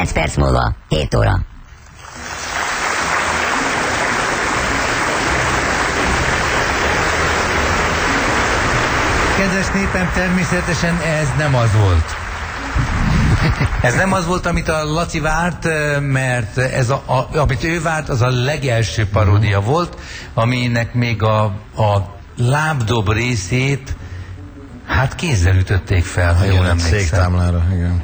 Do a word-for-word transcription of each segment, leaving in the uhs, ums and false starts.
kilenc perc múlva, hét óra. Kedves népem, természetesen ez nem az volt. Ez nem az volt, amit a Laci várt, mert ez a, a, amit ő várt, az a legelső paródia volt, aminek még a, a lábdob részét hát kézzel ütötték fel, ha jól emlékszem. Széktámlára, igen.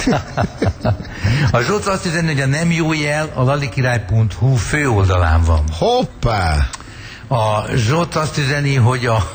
A Zsolt azt üzeni, hogy a nem jó jel a lalikirály pont hu főoldalán van. Hoppá! A Zsolt azt üzeni, hogy a,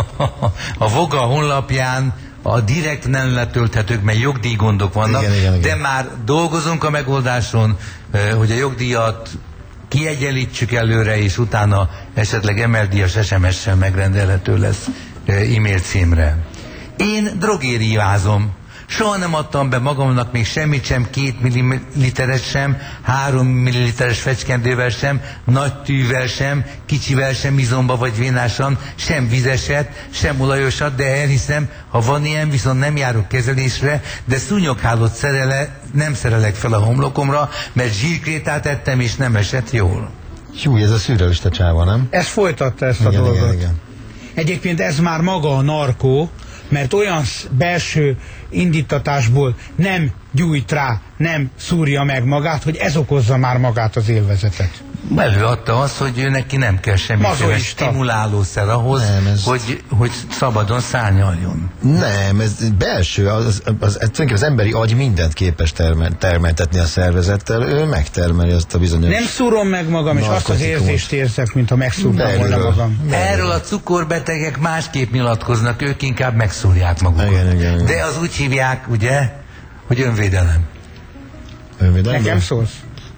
a Voga honlapján a direkt nem letölthetők, mert jogdíjgondok vannak, igen, igen, igen. de már dolgozunk a megoldáson, hogy a jogdíjat kiegyenlítsük előre, és utána esetleg emeldíjas es em es-sel megrendelhető lesz e-mail címre. Én drogériázom. Soha nem adtam be magamnak még semmit sem, két milliliteres sem, három milliliteres fecskendővel sem, nagy tűvel sem, kicsivel sem, izomba vagy vénásan, sem vizeset, sem olajosat, de elhiszem, ha van ilyen, viszont nem járok kezelésre, de szúnyoghálót szerele, nem szerelek fel a homlokomra, mert zsírkrétát ettem, és nem esett jól. Hú, ez a szürrealista csáva, nem? Ez folytatta ezt igen, a dolgot. Igen, igen. Egyébként ez már maga a narkó, mert olyan belső indítatásból nem gyújt rá, nem szúrja meg magát, hogy ez okozza már magát az élvezetet. Előadta azt, hogy ő neki nem kell semmiféle stimulálószer ahhoz, nem, ez... hogy, hogy szabadon szárnyaljon. Nem, ez belső, az, az, az, az, az emberi agy mindent képes termel, termeltetni a szervezettel, ő megtermeli azt a bizonyos... Nem szúrom meg magam, és azt az érzést érzek, mint ha megszúrtam volna magam. Erről a cukorbetegek másképp nyilatkoznak, ők inkább megszúrják magukat. Igen, igen, igen. De az úgy hívják, ugye, hogy önvédelem. Önvédelem? Nekem szólsz?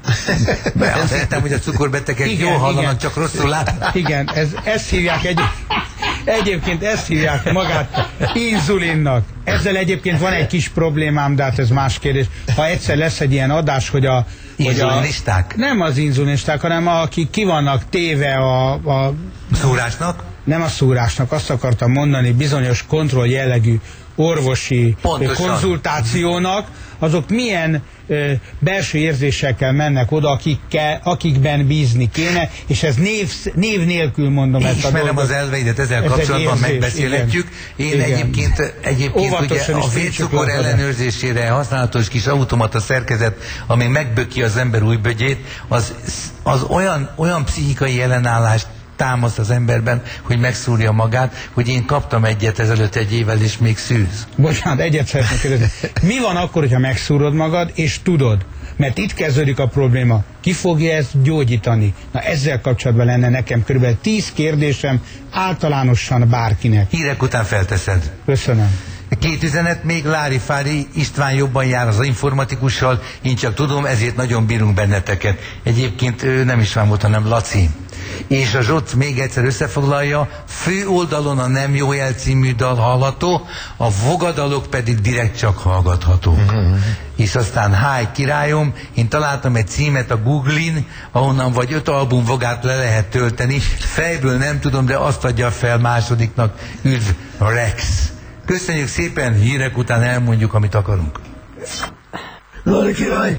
De azt hittem, hogy a cukorbetegek igen, jól hallanak, igen. Csak rosszul látnak. Igen, ez, ezt hívják egy, egyébként ezt hívják magát inzulinnak. Ezzel egyébként van egy kis problémám, de hát ez más kérdés. Ha egyszer lesz egy ilyen adás, hogy a... Inzulinisták? Nem az inzulinisták, hanem akik ki vannak téve a... a szúrásnak? Nem a szúrásnak, azt akartam mondani, bizonyos kontroll jellegű orvosi pontosan. Konzultációnak, azok milyen ö, belső érzésekkel mennek oda, akikkel, akikben bízni kéne, és ez név, név nélkül mondom ezt a dolgot. Ismerem az elveidet, ezzel ez kapcsolatban érzés, megbeszélhetjük. Én igen. egyébként, egyébként ugye a vércukor ellenőrzésére használatos kis automata szerkezet, ami megböki az ember újbögyét, az, az olyan, olyan pszichikai ellenállást támaszt az emberben, hogy megszúrja magát, hogy én kaptam egyet ezelőtt egy évvel, és még szűz. Bocsánat, egyet szeretnék kérdezni. Mi van akkor, hogyha megszúrod magad, és tudod? Mert itt kezdődik a probléma. Ki fogja ezt gyógyítani? Na ezzel kapcsolatban lenne nekem körülbelül tíz kérdésem általánosan bárkinek. Hírek után felteszed. Köszönöm. Két üzenet még, Lári Fári István jobban jár az informatikussal, én csak tudom, ezért nagyon bírunk benneteket. Egyébként ő nem István volt, hanem Laci. És a Zsolt még egyszer összefoglalja, fő oldalon a Nem jó jel című dal hallható, a vogadalok pedig direkt csak hallgatható. Mm-hmm. És aztán háj királyom, én találtam egy címet a Google-in, ahonnan vagy öt album vogát le lehet tölteni, fejből nem tudom, de azt adja fel másodiknak, üdv Rex. Köszönjük szépen, hírek után elmondjuk, amit akarunk. Lali király,